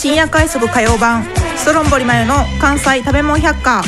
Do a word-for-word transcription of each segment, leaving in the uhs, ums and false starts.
深夜快速火曜版ストロンボリマヨの関西食べ物百科。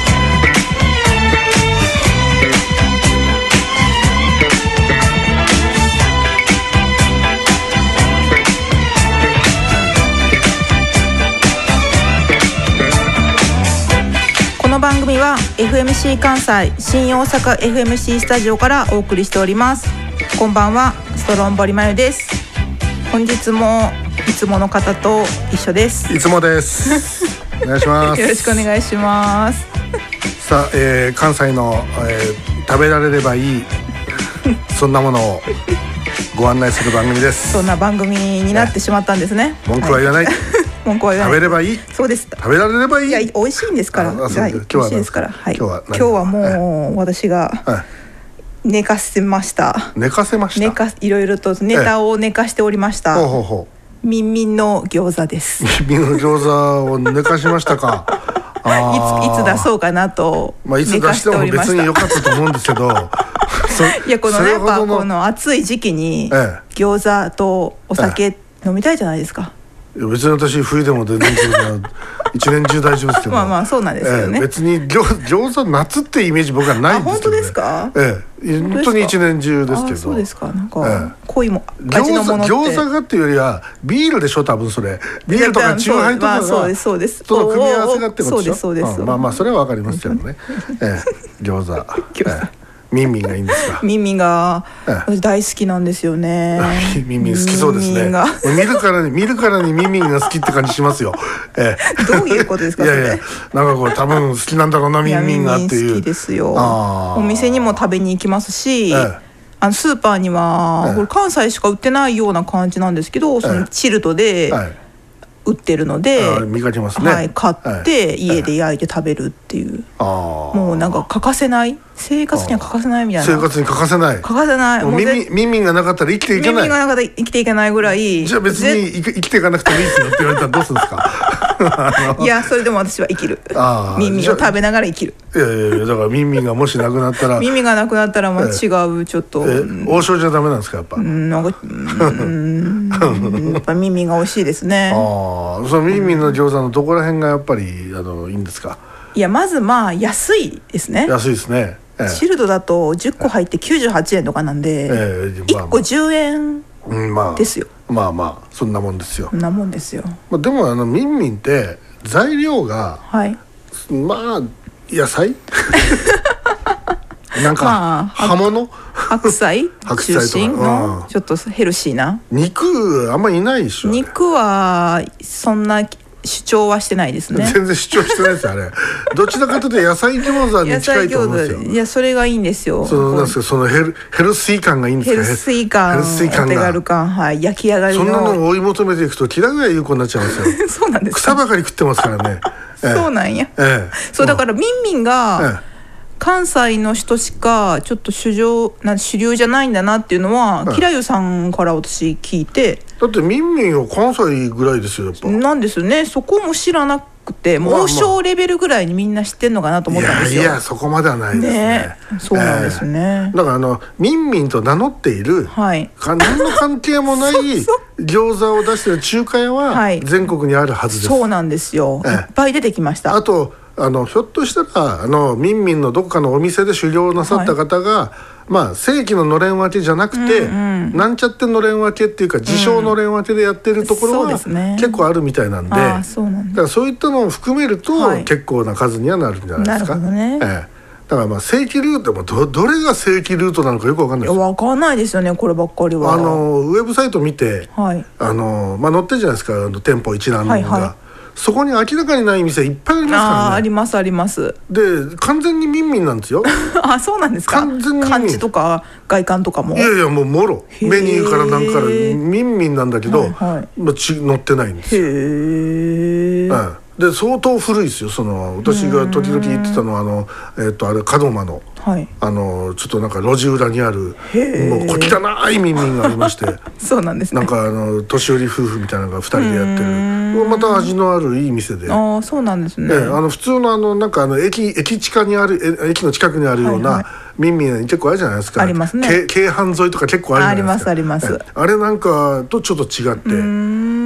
この番組は エフエムシー 関西新大阪 エフエムシー スタジオからお送りしております。こんばんは、ストロンボリマヨです。本日もいつもの方と一緒です。 いつもですお願いしますよろしくお願いしますさあ、えー、関西の、えー、食べられればいいそんなものをご案内する番組です。 そんな番組になってしまったんですね。 文句は言わない、はい、 文句は言わない。 食べればいい。 そうです。 食べられればいい。 いや、美味しいんですから。 ああそうです。 美味しいですから。はい。 今日は今日はもう私が寝かせました。 寝かせました。 寝かいろいろとネタを寝かしておりました。 ほうほうほう。みんみんの餃子です。 みんみんの餃子を寝かしましたか。 あいついつ出そうかなとまあいつ出しても別に良かったと思うんですけど。 いやこのやっぱこの暑い時期に餃子とお酒飲みたいじゃないですか。 いや別に私冬でも全然一年中大丈夫ですけどまあまあそうなんですよね、 ええ、別に餃餃子夏ってイメージ僕はないんですけど、ね、あ本当ですか。 ええ、本当に一年中ですけど。 あそうですか。なんか、ええ、濃いも味のものって餃子がっていうよりはビールでしょ多分それ。ビールとかチューハイとかがそうですそうです。 その組み合わせがってことでしょ。 そうですそうです、 うん、まあまあそれはわかりますけどね、ええ、餃子餃子、ええミンミンがいいんですか。 ミンミンが私大好きなんですよね。 ミンミン好きそうですね。見るからに見るからにミンミンが好きって感じしますよ。ええ、 どういうことですか。 いやいやなんかこう多分好きなんだろうなミンミンがっていう。 好きですよ。お店にも食べに行きますし、ええ、あのスーパーには、ええ、これ関西しか売ってないような感じなんですけど、そのチルトで。ええ売ってるので見かけますね、 はい、買って家で焼いて食べるっていう、はい、もうなんか欠かせない生活には欠かせないみたいな。 生活に欠かせない欠かせない。 もう耳耳がなかったら生きていけない。 耳がなかったら生きていけないぐらい。 じゃあ別に生きていかなくてもいいですよって言われたらどうするんですかいやそれでも私は生きる。耳を食べながら生きる。 いやいやだから耳がもしなくなったら耳がなくなったらまあ違うちょっと王将じゃダメなんですかやっぱ。 うんなんかうんやっぱ耳が美味しいですね。 ああその耳の餃子のどこら辺がやっぱりあのいいんですか。 いやまずまあ安いですね。 安いですね。ええ、 チルドだとじゅっこ入ってきゅうじゅうはちえんとかなんで、ええまあまあ、いっこじゅうえんですよ。 まあ、まあまあそんなもんですよ。 そんなもんですよ。 まあ、でもあのミンミンって材料が、はい、まあ野菜なんか、まあ、葉物白菜中心の、うん、ちょっとヘルシーな肉あんまりいないでしょ。 肉はそんな主張はしてないですね。 全然主張してないですあれどちらかというと野菜餃子に近いと思うんですよ。 いやそれがいいんですよ。 そのなんですかそのヘルヘルシー感がいいんですか。 ヘルシー感、ヘルシー感お手軽感、はい、焼き上がりのそんなのを追い求めていくと嫌いが有効になっちゃいますよそうなんですか。 草ばかり食ってますからねそうなんや、ええ、そうだからミンミンが、ええ関西の人しかちょっと主流な主流じゃないんだなっていうのは、はい、キラユさんから私聞いて。 だってミンミンは関西ぐらいですよやっぱ。 なんですよね。そこも知らなくてもう王将レベルぐらいにみんな知ってんのかなと思ったんですよ。 いやいやそこまではないですね。ねそうなんですね、 えー、だからあのミンミンと名乗っている、はい、何の関係もない餃子を出している中華屋は全国にあるはずです。 そうなんですよ、えー、いっぱい出てきました。 あとあのひょっとしたらあのミンミンのどこかのお店で修行なさった方が、はい、まあ正規ののれん分けじゃなくて、うんうん、なんちゃってのれん分けっていうか自称のれん分けでやってるところは、うんね、結構あるみたいなんで、あそうなんだ。だからそういったのを含めると、はい、結構な数にはなるんじゃないですか。 なるほどね、ええ、 だからまあ正規ルートも ど, どれが正規ルートなのかよく分かんないですよ。 分かんないですよねこればっかりは。 あのウェブサイト見て、はいあのまあ、載ってるじゃないですかあの店舗一覧のが、はいはいそこに明らかにない店いっぱいありますからね。 あ, ありますあります。 で完全にミンミンなんですよあそうなんですか。完全に漢字とか外観とかも。 いやいやもうもろメニューからなんからミンミンなんだけど、はいはいまあ、ち載ってないんですよ。へえ、うんで相当古いですよ。その私が時々言ってたのはあの、えー、とあれ門真の、はい、あのちょっとなんか路地裏にあるもう小汚いミンミンがありましてそうなんですね。 なんかあの年寄り夫婦みたいなのがふたりでやってるまた味のあるいい店で。 ああそうなんですね。 えー、あの普通のあのなんかあの 駅, 駅地下にある駅の近くにあるような、はいはいミンミン結構あるじゃないですか。 ありますね。 京阪沿いとか結構あるじゃないですか。 ありますあります。 あれなんかとちょっと違って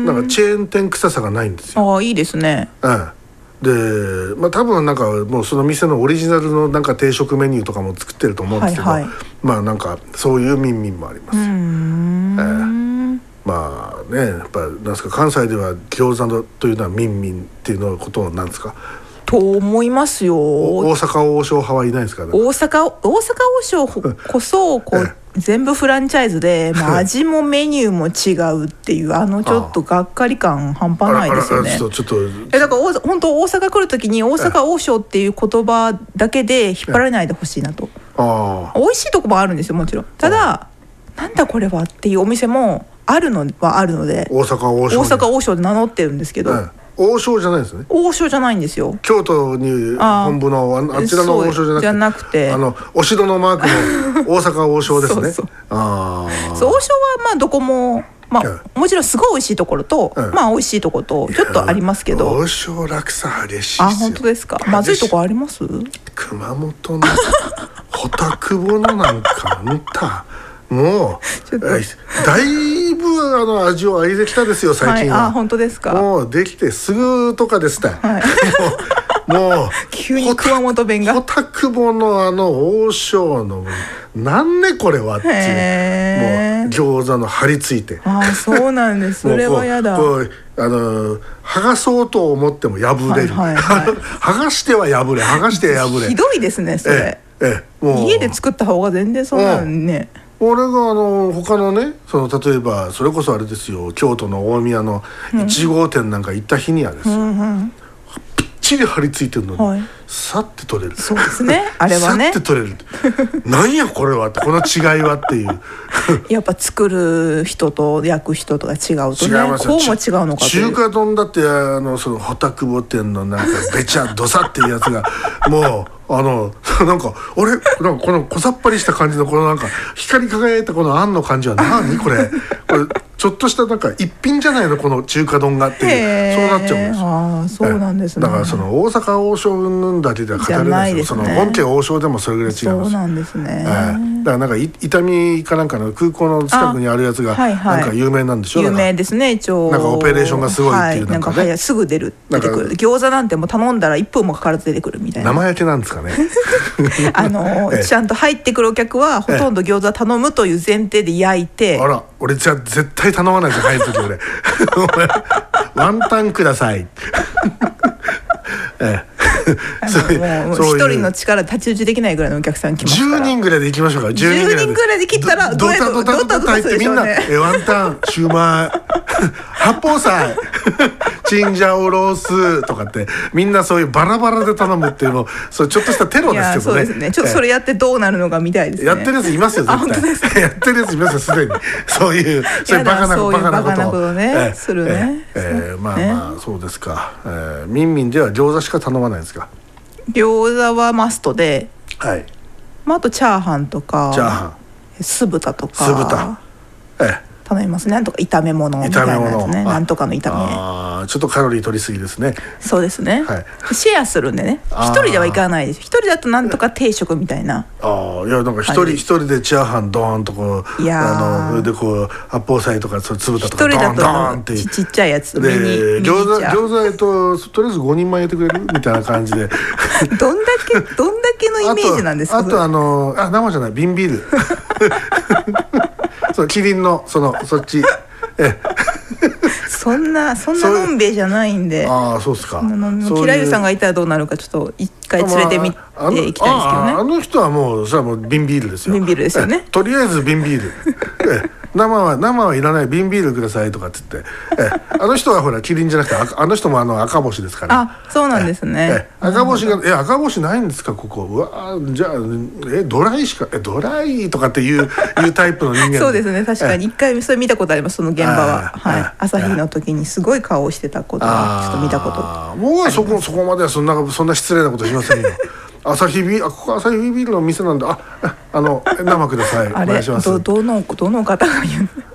なんかチェーン店臭さがないんですよ。 ああいいですね。 ええでまあ、多分なんかもうその店のオリジナルのなんか定食メニューとかも作ってると思うんですけど、 はいはい、 まあなんかそういうミンミンもあります。うーん、えー、まあねやっぱなんですか関西では餃子のというのはミンミンっていうのことなんですかと思いますよ。 大阪王将派はいないですかね。 大阪大阪王将こそこう全部フランチャイズで、まあ、味もメニューも違うっていうあのちょっとがっかり感半端ないですよね。 ちょっとえだから本当大阪来る時に大阪王将っていう言葉だけで引っ張られないでほしいなと。あ美味しいとこもあるんですよもちろん。ただなんだこれはっていうお店もあるのはあるので大阪王将大阪王将で名乗ってるんですけど、 ええ王将じゃないですね。 王将じゃないんですよ。 京都に本部の あ, あちらの王将じゃなく て, じゃなくてあのお城のマークの大阪王将ですね。そうそうあそう王将はまあどこも、まあ、ええ、もちろんすごい美味しいところと、ええ、まあ美味しいところとちょっとありますけど王将落差激しいですよ。 あ本当ですか。まずいとこあります？ 熊本の穂田久保のなんかあんたもうだいぶあの味を愛できたですよ最近は、 はい、あ本当ですか。 もうできてすぐとかですね、はい、もうもう急に熊本弁が穂田久保のあの王将のなんねこれはっていうもう餃子の張り付いてあそうなんですそれはやだこうあの剥がそうと思っても破れる、はいはいはい、剥がしては破れ剥がして破れひどいですねそれ。えええもう家で作った方が全然そうなんね。 俺があの他のねその例えばそれこそあれですよ京都の大宮のいち号店なんか行った日にはですよ、うんうん、ぴっちり張り付いてるのに、はい、さって取れる。 そうですねあれはねさって取れるなんやこれはってこの違いはっていうやっぱ作る人と焼く人とか違うとね違いますよ。こうも違うのかという。 中華丼だってあのその穂田久保店のなんかべちゃどさっていうやつがもうあのなんか俺なんかこの小さっぱりした感じのこのなんか光り輝いたこのあんの感じは何これこれちょっとしたなんか一品じゃないのこの中華丼がっていうそうなっちゃうんですよ。 あそうなんですね。 だからその大阪王将云々だけでは語れないですよ。その本家王将でもそれぐらい違います。 そうなんですね、 えー、だからなんか伊丹かなんかの空港の近くにあるやつがなんか有名なんでしょ。 有名ですね一応。 なんかオペレーションがすごいっていうなんかね、 はい、なんかすぐ出る出てくる餃子なんてもう頼んだらいっぷんもかからず出てくるみたいな。 生焼けなんですかねあのー、ちゃんと入ってくるお客はほとんど餃子頼むという前提で焼いて。 あら俺じゃあ絶対頼まないですよ入る時俺ワンタンくださいええ、そうもう一人の力太刀打ちできないぐらいのお客さん来ますからじゅうにんぐらいで行きましょうか。 じゅうにんぐらいで切ったらドタドタドタ入ってみんなえワンタンシューマイ八宝菜チンジャオロースとかってみんなそういうバラバラで頼むっていうのそうちょっとしたテロですけどね。 そうですねちょっとそれやってどうなるのかみたいですね。 やってるやついますよ絶対やってるやついますよすでにそういうそういうバカなバカなことをねするね。 ええまあまあそうですか。ミンミンでは餃子しか頼まないですか。 餃子はマストで、 はいまあ、あとチャーハンとかチャーハン酢豚とか酢豚ええ頼みますね。なんとか炒め物みたいなやつね。なんとかの炒め。 あちょっとカロリー取りすぎですね。 そうですね、はい、シェアするんでね一人ではいかないです。一人だとなんとか定食みたいな。 ああいやなんか一人一人でチャーハンドーンとこういやあのでこう八宝菜とかそつぶたとかドーンドーンってちちっちゃいやつで餃子餃子えっととりあえずごにんまん入れてくれるみたいな感じでどんだけどんだけのイメージなんですか。 あとあとあのあ生じゃない瓶ビールそうキリンのそのそっちえそんなそんなのんべいじゃないんで。 ああそうですか。 キラユさんがいたらどうなるかちょっと一回連れてみていきたいですけどね。 あ, あ, あの人はもうそれはもう瓶ビールですよ。 瓶ビールですよね。 とりあえず瓶ビールえ生は生はいらない瓶ビールくださいとかっつってえあの人はほらキリンじゃなくて あ, あの人もあの赤星ですから。 あそうなんですね。 え赤星がえ赤星ないんですかここ。うわじゃあえドライしかえドライとかっていういうタイプの人間そうですね確かに一回それ見たことありますその現場は。はい朝日の時にすごい顔をしてたことはちょっと見たことあ僕はそこそこまではそんなそんな失礼なことしませんよ朝日ビールあここ朝日ビールの店なんだああの生くださいあれお願いします。どどのどの方が言う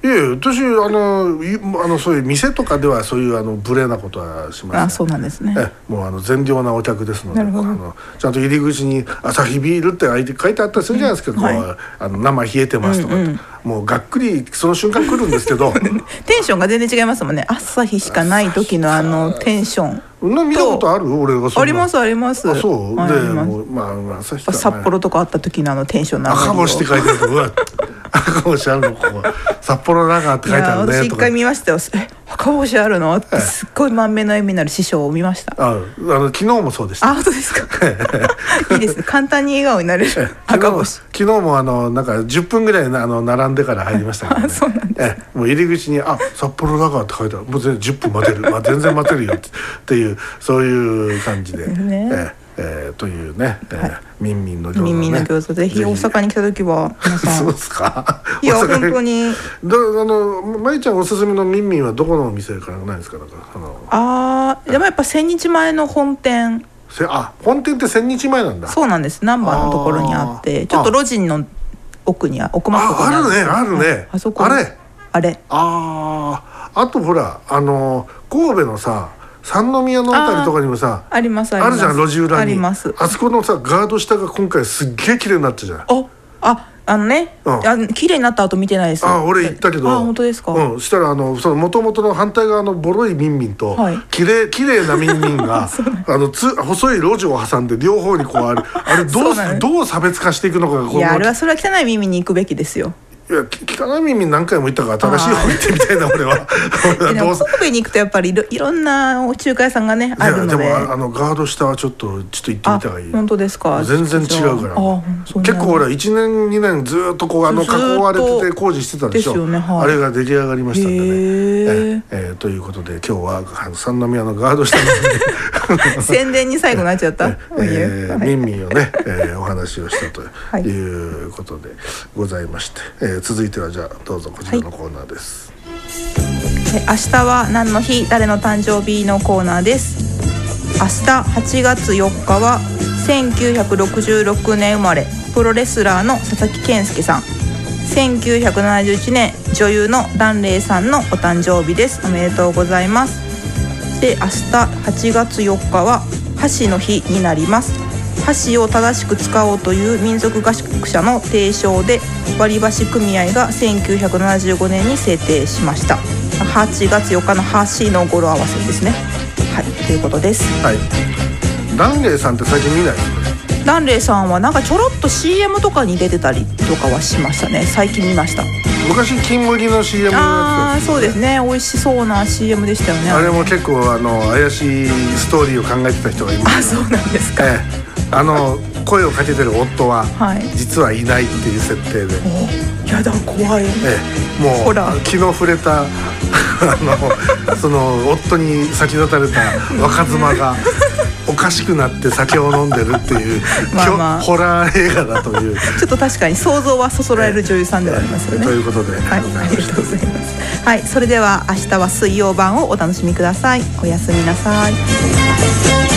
いやいや私あのいあのそういう店とかではそういうあの無礼なことはしません。 あ、そうなんですね。 えもうあの善良なお客ですので、あなるほどのちゃんと入り口に「アサヒビール」って書いて書いてあったりするじゃないですか、 うん、 こう、 はい、 あの生冷えてますとかって、うんうん、もうがっくりその瞬間来るんですけどテンションが全然違いますもんね。朝日しかない時のあのテンションな見たことある？俺がそんなありますあります。 あ、そう、 はい、 でもうまあ朝日札幌とかあった時のあのテンションなの。 赤星って書いてあるとうわ赤星あるのここ札幌ラガーって書いてあるねとか。 私一回見ましたよ。え、赤星あるのってすっごい満面の笑みになる師匠を見ました。 ああの昨日もそうでした。 あ、そうですかいいですね、簡単に笑顔になれる赤星。 昨日もあのなんかじゅっぷんぐらいあの並んでから入りましたけど、ね、 あ、そうなんです。 えもう入り口に「あ札幌ラガー」って書いてある。もう全然じゅっぷん待てる、まあ、全然待てるよってっていうそういう感じで、 ね、 ええー、というね、えーはい、ミンミンの餃子ね。 ミンミンの餃子ぜひ大阪に来た時は皆さんそうですか。 いや本当にどあのまいちゃんおすすめのミンミンはどこのお店からないですか？なんかあのあーでもやっぱ千日前の本店。 せあ本店って千日前なんだ。 そうなんです。難波のところにあってちょっと路地の奥に奥まったところにあるんですよ。 ああるねあるね。 あそこあれあれあああとほらあの神戸のさ三宮のあたりとかにもさあ, ありますありますあるじゃん路地裏に。 あります。あそこのさガード下が今回すっげえ綺麗になったじゃない。 あああのね、うん、あ綺麗になった後見てないです。 あ俺行ったけど。 あ本当ですか。 うんしたらあのその元々の反対側のボロいミンミンと、はい、綺麗綺麗なミンミンがあのつ細い路地を挟んで両方にこうあるあれどうどう差別化していくのかが。 いやあれはそれは汚い耳に行くべきですよ。 いや汚い耳何回も行ったから新しい方行ってみたいな俺は。 でも神戸に行くとやっぱりい ろ, いろんなお中華屋さんがねあるので。 いやでもあのガード下はちょっとちょっと行ってみた方がいい。 本当ですか。 全然違うから。結構ほらいちねんにねんずっとこうあの囲われてて工事してたでしょ。ですよね、はい、あれが出来上がりましたんでね。ええー、ということで今日は三宮のガード下の宣伝に最後なっちゃった。 えー、ミンミンをね、えー、お話をしたということでございまして、えー、続いてはじゃあどうぞこちらのコーナーです。 はい、明日は何の日誰の誕生日のコーナーです。明日はちがつよっかはせんきゅうひゃくろくじゅうろくねん生まれプロレスラーの佐々木健介さん。せんきゅうひゃくななじゅういちねん女優の檀れいさんのお誕生日です。おめでとうございます。で明日はちがつよっかは箸の日になります。箸を正しく使おうという民族学者の提唱で割り箸組合がせんきゅうひゃくななじゅうごねんに制定しました。はちがつよっかの箸の語呂合わせですね。はいということです。 はい檀れいさんって最近見ない？ 檀れいさんはなんかちょろっと シーエム とかに出てたりとかはしましたね。最近見ました。 昔金麦の シーエム のやつ、 ああそうですね。美味しそうな シーエム でしたよね。 あれも結構あの怪しいストーリーを考えてた人がいます。 あそうなんですか。 ええあの声をかけてる夫は、はい、実はいないっていう設定で。 やだ怖い。ええ、もう昨日触れたあのその夫に先立たれた若妻がおかしくなって酒を飲んでるっていうまあ、まあ、ホラー映画だというちょっと確かに想像はそそられる女優さんではありますよね。 ということで、はい、 ありがとうございます。はい、それでは明日は水曜版をお楽しみください。おやすみなさい。